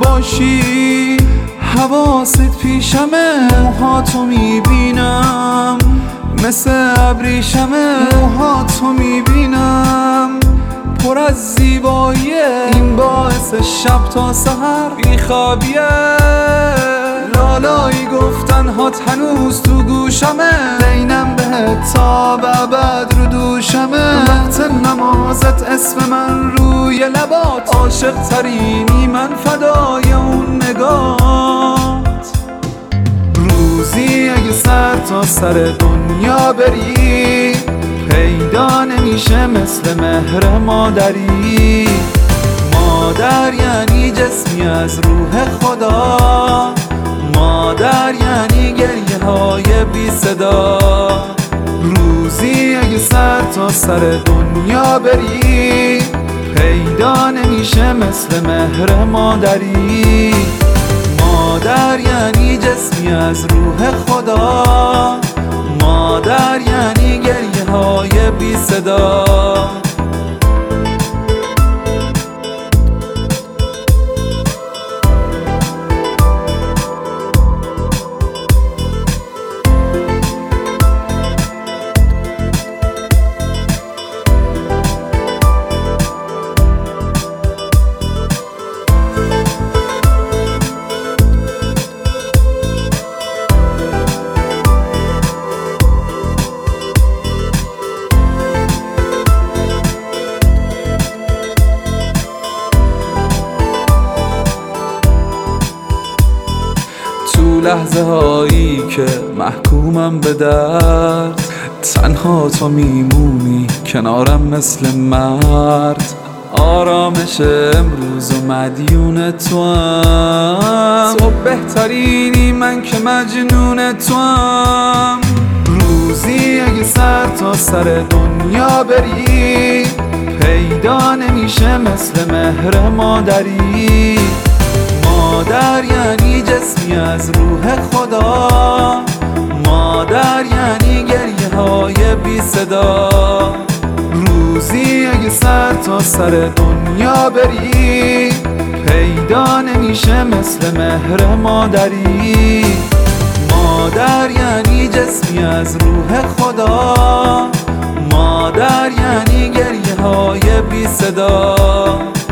باشی، حواست پیشمه، موهاتو میبینم مثل ابریشمه، موهاتو میبینم پر از زیباییه، این باعث شب تا سحر بیخوابیه. لالایی گفتن هات هنوز تو گوشمه، زینم بهت تا ابد رو دوشمه. وقت نمازت اسم من روی لبات، عاشق ترینی من فدای اون نگات. روزی اگه سر تا سر دنیا بری، پیدا نمیشه مثل مهر مادری. مادر یعنی جسمی از روح خدا، مادر یعنی گریه های بی صدا. روزی اگه سر تا سر دنیا بری، پیدا نمیشه مثل مهر مادری. مادر یعنی جسمی از روح خدا، مادر یعنی گریه های بی صدا. لحظه هایی که محکومم به درد، تنها تو میمونی کنارم مثل مرد. آرامش امروز و مدیون توام، تو بهترینی من که مجنون توام. روزی اگه سر تا سر دنیا بری، پیدا نمیشه مثل مهر مادری. مادر یعنی جسمی از روح خدا، مادر یعنی گریه های بی صدا. روزی اگه سر تا سر دنیا بری، پیدا نمیشه مثل مهر مادری. مادر یعنی جسمی از روح خدا، مادر یعنی گریه های بی صدا.